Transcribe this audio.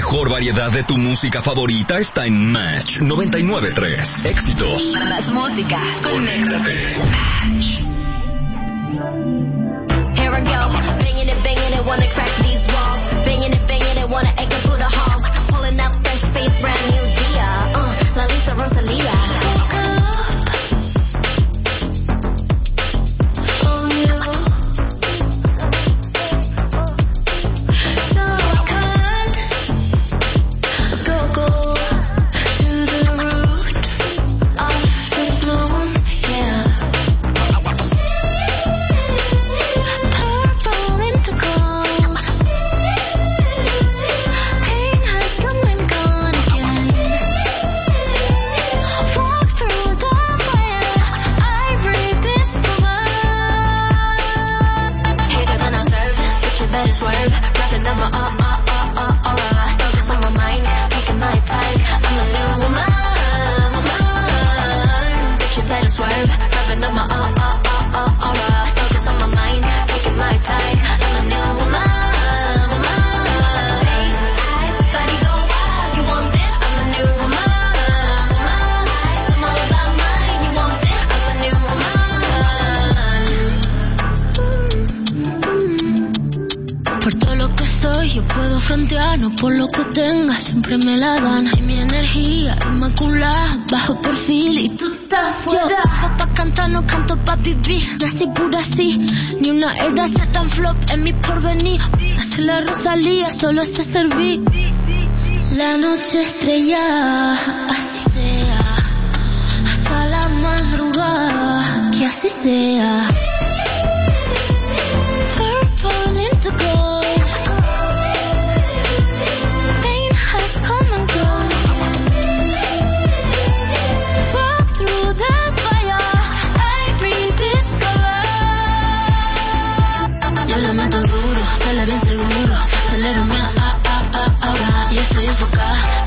mejor variedad de tu música favorita está en Match 99.3. Éxitos. Más música. Conéctate. Match. Here I go. Banging it, wanna crack these walls. Banging it, wanna egg it through the halls. Pulling up fresh face, brand new Dia. La Lisa Rosalía. No por lo que tenga, siempre me la dan. Y mi energía inmaculada, bajo perfil y tú estás fuera. Yo, pa' cantar, no canto pa' vivir. Yo así pura así, ni una era se tan flop en mi porvenir. Hace la Rosalía, solo sé servir. La noche estrella, así sea. Hasta la madrugada, que así sea. Purple into gold. Bien seguro, acelérame ahora. Y estoy enfocada,